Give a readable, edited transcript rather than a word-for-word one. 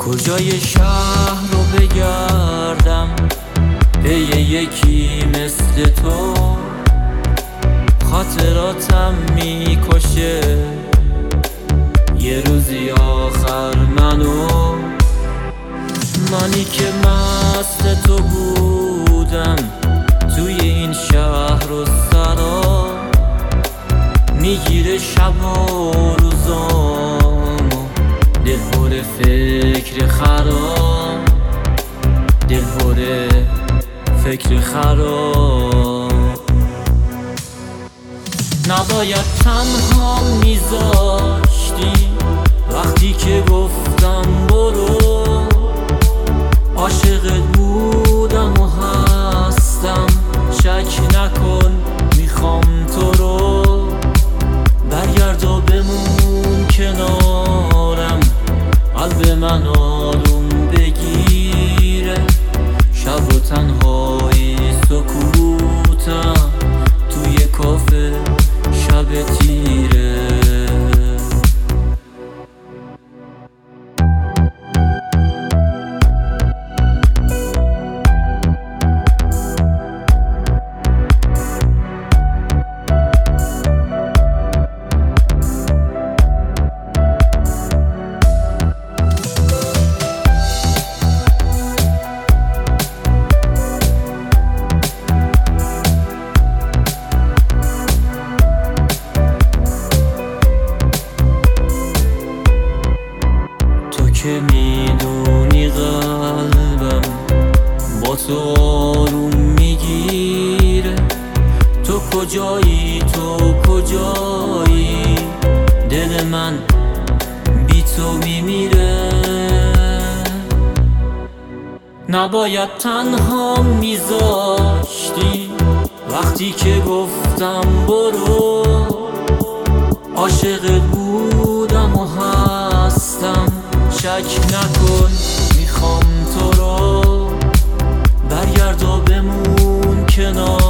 کجای شهر رو بگردم پی یکی مثل تو، خاطراتم میکشه یه روزی آخر منی که مست تو بودم توی این شهر و سرا، میگیره شب و روزام دل پر فکر خراب، دل پر فکر خراب. نباید تنها میذاشتی وقتی که گفتم برو، عاشقت بودم و هستم شک نکن میخوام تو رو، برگرد و بمون کنارم قلب من آروم بگیره، شب و تنهایی سکوتم توی کافه شب تیره. که میدونی قلبم با تو آروم میگیره، تو کجایی دل من بی تو میمیره. نباید تنها میذاشتی وقتی که گفتم برو، عاشقت بودم و هستم شک نکن میخوام تو رو، برگرد و بمون کنار